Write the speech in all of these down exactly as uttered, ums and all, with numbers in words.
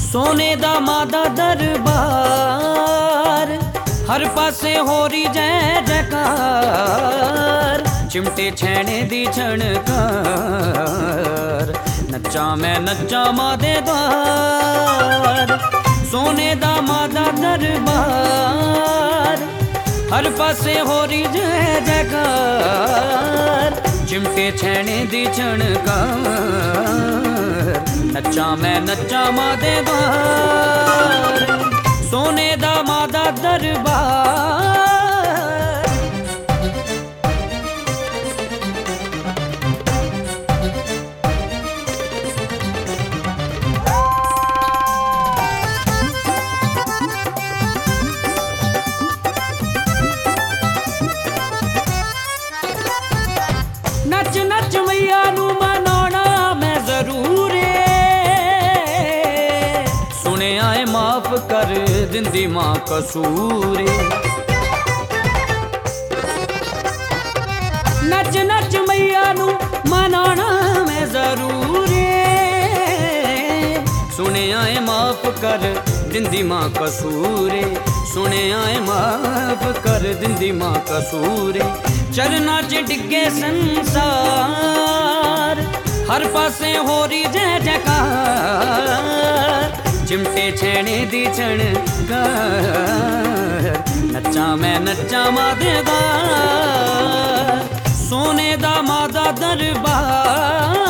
सोने दा मादा दरबार, हर पासे हो रही जय जयकार। चिमटे छैने दी छणकार, नच्चा मैं नच्चा मादे द्वार। सोने दा मादा दरबार, हर पासे हो रही जय जयकार। चिमटे छैने दी छणकार, नच्चा मैं नच्चा मादे द्वार। सोने दा मादा दरबार। नच नच मैया नू मनाना मैं जरूर, सुने आए माफ कर दिंदी मां कसूर। नच नच मैया नू मनाना मैं जरूर, सुने आए माफ कर दिंदी मां कसूर। सुने आए माफ कर दिंदी मां कसूर। चरना च डिगे संसार, हर पासे हो रही जय जयकार। चिमटे छैने दी छणकार, नच्चा मैं नच्चा मादे द्वार। सोने दा मादा दरबार।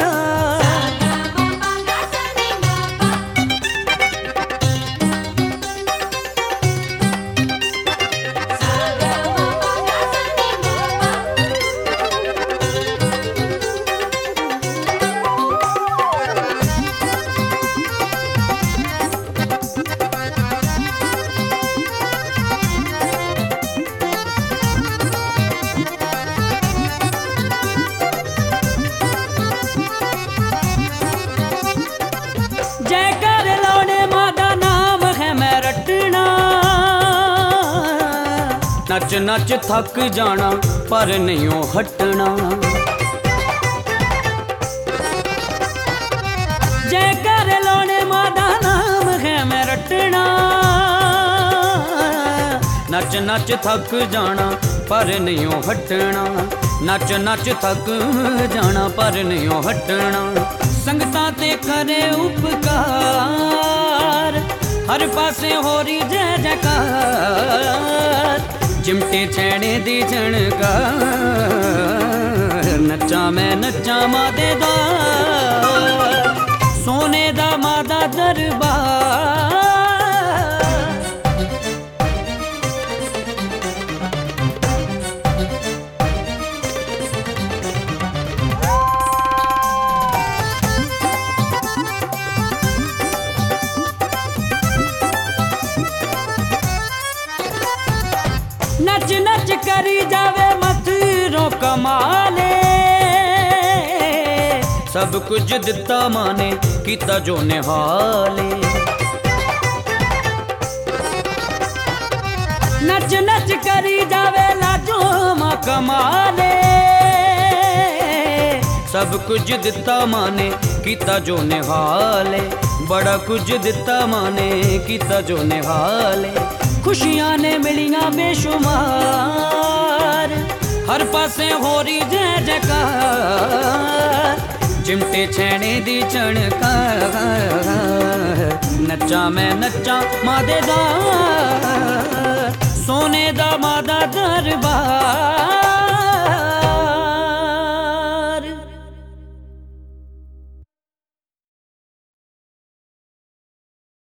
नच नच थक जाना पर नहीं हटना। जय कर लोने मादा नाम है मैं रटना। नच नच थक जाना पर नहीं हटना। नच नच थक जाना पर नहीं हटना। संगतां ते करे उपकार, हर पासे हो रही जय जयकार। चिमटे छैने दी छणकार, नच्चा मैं नच्चा मादे द्वार। सोने दा मादा दरबार। नच नच करी जावे मथुरों कमाले। सब कुछ दिता माने कीता जो निहाले। नच नच करी जावे लाजो मां कमाले। सब कुछ दिता माने कीता जो निहाले। बड़ा कुछ दिता माने कीता जो निहाले। खुशियां ने मिलियां बेशुमार, हर पासे हो रही जय जयकार। चिमटे छैने दी छणकार, नच्चा मैं नच्चा मादे द्वार।